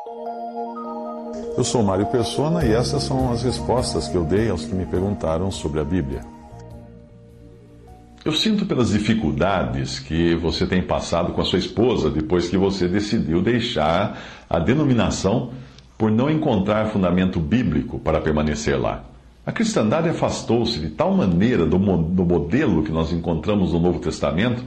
Eu sou Mário Persona e essas são as respostas que eu dei aos que me perguntaram sobre a Bíblia. Eu sinto pelas dificuldades que você tem passado com a sua esposa depois que você decidiu deixar a denominação por não encontrar fundamento bíblico para permanecer lá. A cristandade afastou-se de tal maneira do modelo que nós encontramos no Novo Testamento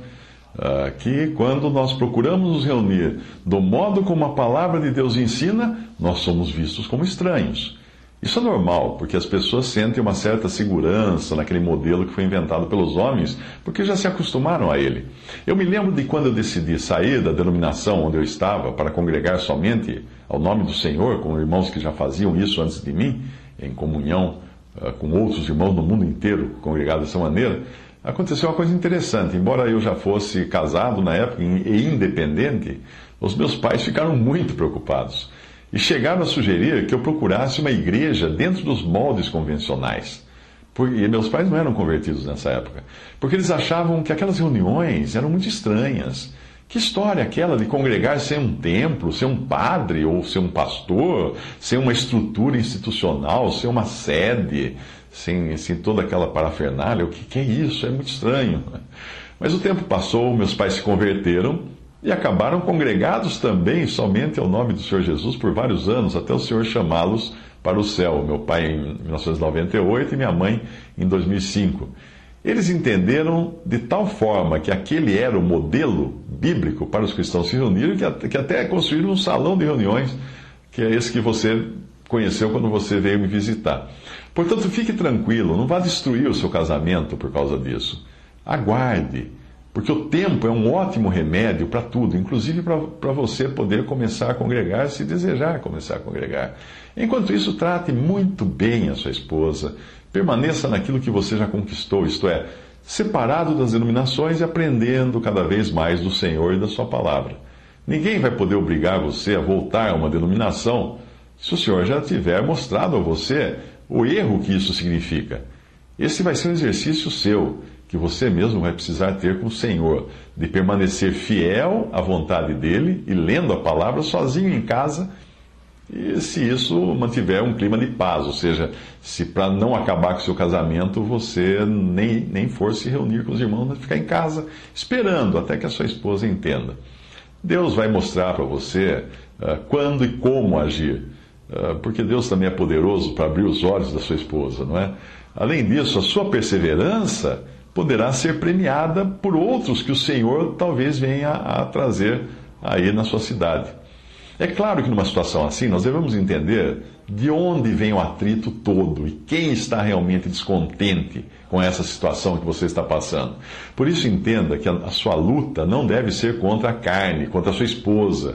que quando nós procuramos nos reunir do modo como a palavra de Deus ensina, nós somos vistos como estranhos. Isso é normal, porque as pessoas sentem uma certa segurança naquele modelo que foi inventado pelos homens, porque já se acostumaram a ele. Eu me lembro de quando eu decidi sair da denominação onde eu estava para congregar somente ao nome do Senhor, com irmãos que já faziam isso antes de mim, em comunhão com outros irmãos no mundo inteiro congregados dessa maneira. Aconteceu uma coisa interessante. Embora eu já fosse casado na época e independente, os meus pais ficaram muito preocupados e chegaram a sugerir que eu procurasse uma igreja dentro dos moldes convencionais. E meus pais não eram convertidos nessa época, porque eles achavam que aquelas reuniões eram muito estranhas. Que história aquela de congregar sem um templo, sem um padre ou sem um pastor, sem uma estrutura institucional, sem uma sede, sem toda aquela parafernália? O que é isso? É muito estranho. Mas o tempo passou, meus pais se converteram e acabaram congregados também somente ao nome do Senhor Jesus por vários anos, até o Senhor chamá-los para o céu. Meu pai em 1998 e minha mãe em 2005. Eles entenderam de tal forma que aquele era o modelo bíblico para os cristãos se reunirem, que até construíram um salão de reuniões, que é esse que você conheceu quando você veio me visitar. Portanto, fique tranquilo, não vá destruir o seu casamento por causa disso. Aguarde, porque o tempo é um ótimo remédio para tudo, inclusive para você poder começar a congregar, se desejar começar a congregar. Enquanto isso, trate muito bem a sua esposa, permaneça naquilo que você já conquistou, isto é, separado das denominações e aprendendo cada vez mais do Senhor e da sua palavra. Ninguém vai poder obrigar você a voltar a uma denominação se o Senhor já tiver mostrado a você o erro que isso significa. Esse vai ser um exercício seu, que você mesmo vai precisar ter com o Senhor, de permanecer fiel à vontade dEle e lendo a palavra sozinho em casa, e se isso mantiver um clima de paz, ou seja, se para não acabar com o seu casamento você nem for se reunir com os irmãos, mas ficar em casa esperando até que a sua esposa entenda. Deus vai mostrar para você quando e como agir, porque Deus também é poderoso para abrir os olhos da sua esposa, não é? Além disso, a sua perseverança poderá ser premiada por outros que o Senhor talvez venha a trazer aí na sua cidade. É claro que numa situação assim, nós devemos entender de onde vem o atrito todo e quem está realmente descontente com essa situação que você está passando. Por isso, entenda que a sua luta não deve ser contra a carne, contra a sua esposa,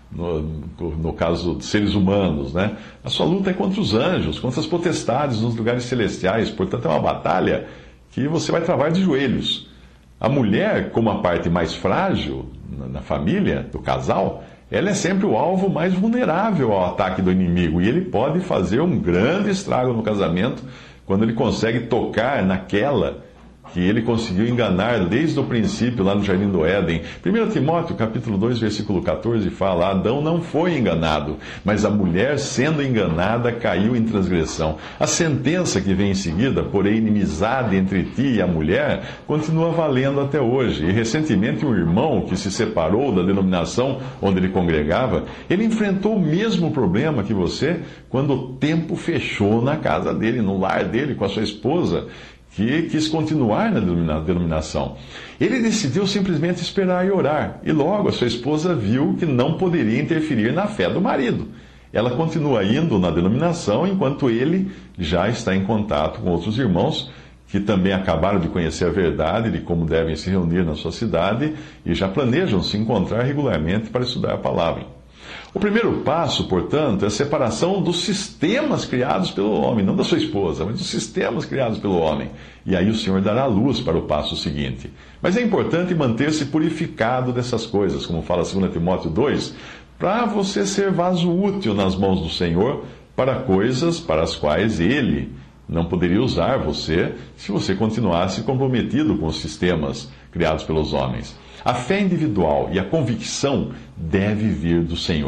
no caso de seres humanos, né? A sua luta é contra os anjos, contra as potestades nos lugares celestiais. Portanto, é uma batalha que você vai travar de joelhos. A mulher, como a parte mais frágil na família, do casal, ela é sempre o alvo mais vulnerável ao ataque do inimigo. E ele pode fazer um grande estrago no casamento quando ele consegue tocar naquela que ele conseguiu enganar desde o princípio, lá no Jardim do Éden. 1 Timóteo, capítulo 2, versículo 14, fala: Adão não foi enganado, mas a mulher, sendo enganada, caiu em transgressão. A sentença que vem em seguida, porém, inimizade entre ti e a mulher, continua valendo até hoje. E recentemente um irmão que se separou da denominação onde ele congregava, ele enfrentou o mesmo problema que você quando o tempo fechou na casa dele, no lar dele, com a sua esposa, que quis continuar na denominação. Ele decidiu simplesmente esperar e orar, e logo a sua esposa viu que não poderia interferir na fé do marido. Ela continua indo na denominação, enquanto ele já está em contato com outros irmãos que também acabaram de conhecer a verdade de como devem se reunir na sua cidade e já planejam se encontrar regularmente para estudar a palavra. O primeiro passo, portanto, é a separação dos sistemas criados pelo homem, não da sua esposa, mas dos sistemas criados pelo homem. E aí o Senhor dará luz para o passo seguinte. Mas é importante manter-se purificado dessas coisas, como fala 2 Timóteo 2, para você ser vaso útil nas mãos do Senhor para coisas para as quais Ele não poderia usar você se você continuasse comprometido com os sistemas criados pelos homens. A fé individual e a convicção deve vir do Senhor.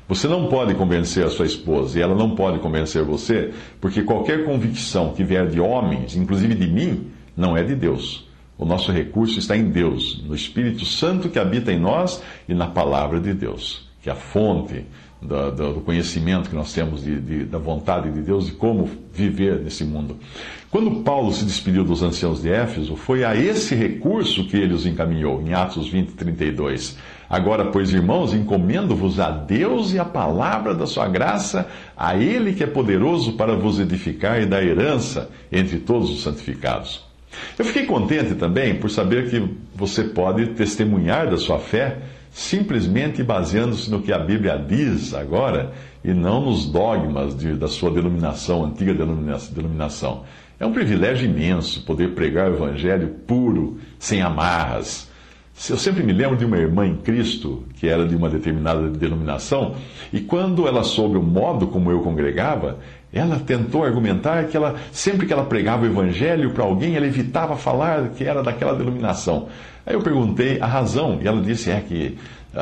Você não pode convencer a sua esposa e ela não pode convencer você, porque qualquer convicção que vier de homens, inclusive de mim, não é de Deus. O nosso recurso está em Deus, no Espírito Santo que habita em nós e na palavra de Deus, que é a fonte do conhecimento que nós temos da vontade de Deus e como viver nesse mundo. Quando Paulo se despediu dos anciãos de Éfeso, foi a esse recurso que ele os encaminhou, em Atos 20, 32. Agora, pois, irmãos, encomendo-vos a Deus e a palavra da sua graça, a Ele que é poderoso para vos edificar e dar herança entre todos os santificados. Eu fiquei contente também por saber que você pode testemunhar da sua fé simplesmente baseando-se no que a Bíblia diz agora e não nos dogmas da sua denominação, antiga denominação. É um privilégio imenso poder pregar o Evangelho puro, sem amarras. Eu sempre me lembro de uma irmã em Cristo, que era de uma determinada denominação, e quando ela soube o modo como eu congregava, ela tentou argumentar que sempre que ela pregava o Evangelho para alguém, ela evitava falar que era daquela denominação. Aí eu perguntei a razão, e ela disse que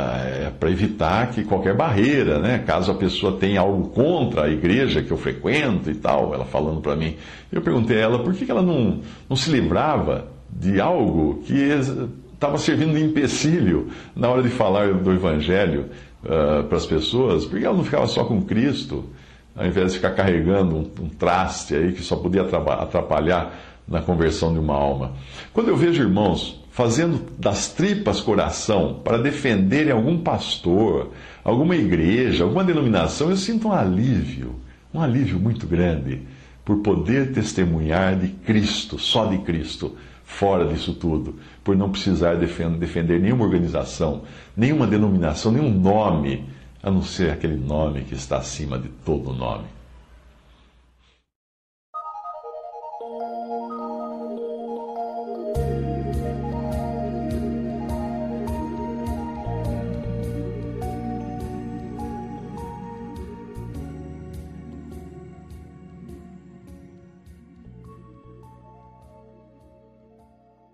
é para evitar que qualquer barreira, né, caso a pessoa tenha algo contra a igreja que eu frequento e tal, ela falando para mim. Eu perguntei a ela por que ela não se livrava de algo que estava servindo de empecilho na hora de falar do Evangelho para as pessoas, porque ela não ficava só com Cristo, ao invés de ficar carregando um traste aí que só podia atrapalhar na conversão de uma alma. Quando eu vejo irmãos fazendo das tripas coração para defenderem algum pastor, alguma igreja, alguma denominação, eu sinto um alívio muito grande por poder testemunhar de Cristo, só de Cristo, fora disso tudo, por não precisar defender nenhuma organização, nenhuma denominação, nenhum nome, a não ser aquele nome que está acima de todo nome.